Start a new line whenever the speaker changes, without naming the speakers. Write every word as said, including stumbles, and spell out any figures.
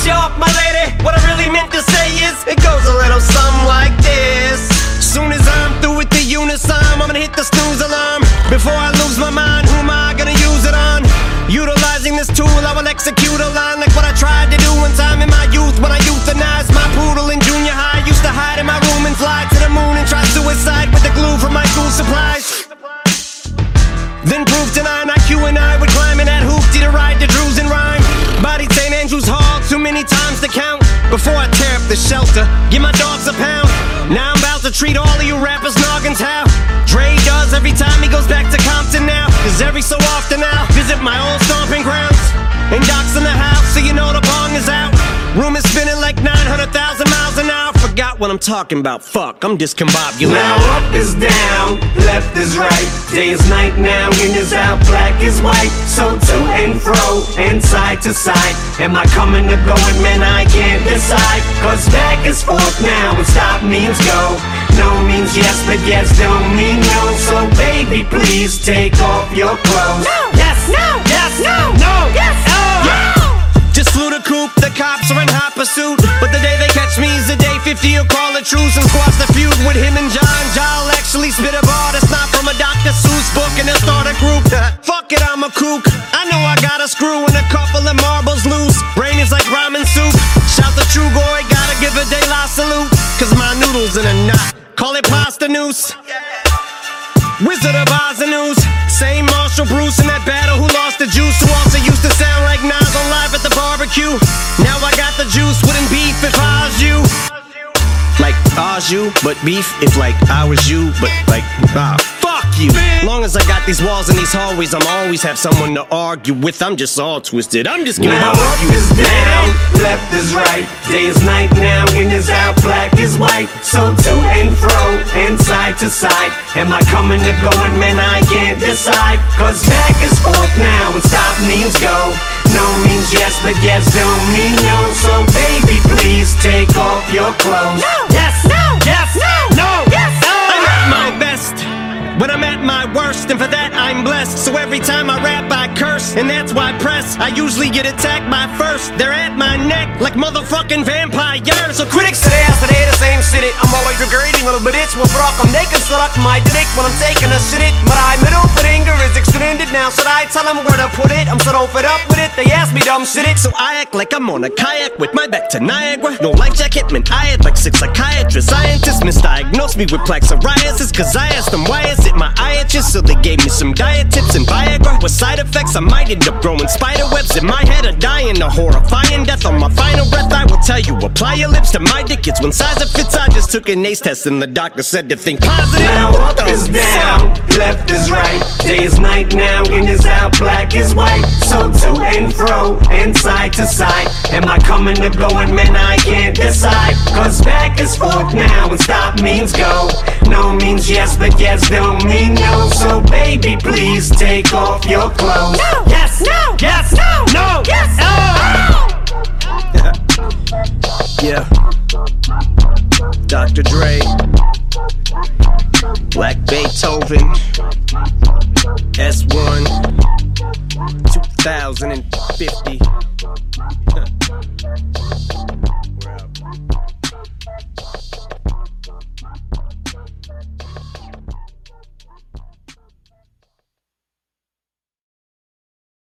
you off, my lady. What I really meant to say is, it goes a little something like this. Soon as I'm through with the unison, I'm gonna hit the snooze alarm. Before I lose my mind, who am I gonna use it on? Utilizing this tool, I will execute a line like what I tried to do one time in my youth. When I euthanized my poodle in junior high, used to hide in my room and fly to the moon and try suicide with the glue from my school supplies. Then proved to nine, I Q and I would climb in that hoopty to ride the Drews and rhyme. Bodied Saint Andrew's Hall too many times to count. Before I tear up the shelter, give my dogs a pound. Now I'm about to treat all of you rappers noggins how Dre does every time he goes back to Compton now. Cause every so often I'll visit my old stomping grounds. And Doc's in the house, so you know the bong is out. Room is spinning like nine hundred thousand miles an hour. Forgot what I'm talking about, fuck, I'm discombobulated.
Now up is down, left is right. Day is night now, in is out, black is white. So to and fro, and side to side. Am I coming or going, man, I can't decide. Cause back is forth now, and stop means go. No means yes, but yes don't mean no. So baby, please take off your clothes.
No, yes, no, yes, no, no, yes, oh, yeah. Just flew the coop, the cops are in hot pursuit. But the day they catch me is the day fifty will call a truce and squash the feud with him and John. Ja'll actually spit a bar that's not from a Doctor Seuss book, and they'll start a group. Fuck it, I'm a kook. I know I got a screw and a couple of marbles loose. Brain is like ramen soup. Shout the true boy, gotta give a De La salute. Cause my noodles in a knot, call it pasta noose. Wizard of Oz and News. Same Marshall Bruce in that battle who lost the juice, who also used to sound like Nas on Live at the Barbecue. Now I got the juice, wouldn't beef if I was you. Like I was you, but beef if like I was you, but like ah, fuck you. Long as I got these walls and these hallways, I'm always have someone to argue with. I'm just all twisted, I'm just gonna
now up is down, left is right. Day is night now, in is out, black is white. So to and fro, and side to side. Am I coming or going, man, I can't decide. Cause back is forth now, and stop means go. No means yes, but yes don't mean no. So baby, please take off your clothes.
No, yes, no, yes, no, no, yes, oh. I'm at my best when I'm at my worst, and for that I'm blessed. So every time I rap I curse, and that's why press I usually get attacked by first. They're at my neck like motherfucking vampires. So critics today I say the same shit. I'm always regretting little bits. Well, bro, I'm naked, suck my dick when I'm taking a shit. My middle finger is extended now. Should I tell them where to put it? I'm so fed up with it. They ask me dumb shit. So I act like I'm on a kayak with my back to Niagara. No life jacket, man. I had like six psychiatrists. Scientists misdiagnosed me with plaque psoriasis. Cause I asked them why is it my eye itches. So they gave me some diet tips and Viagra. With side effects, I might end up growing spider webs in my head or dying a horrifying death. On my final breath, I will tell you, apply your lips to my dick. It's one size that fits. I just took an ace test and the doctor said to think positive.
Now up is down, left is right. Day is night now, in is out, black is white. So to and fro, and side to side. Am I coming or going, man, I can't decide. Cause back is forth now, and stop means go. No means yes, but yes don't mean no. So baby, please take off your clothes.
No, yes, no, yes, no, no, yes, oh. Yeah, Doctor Dre, Black Beethoven, S one, two thousand fifty.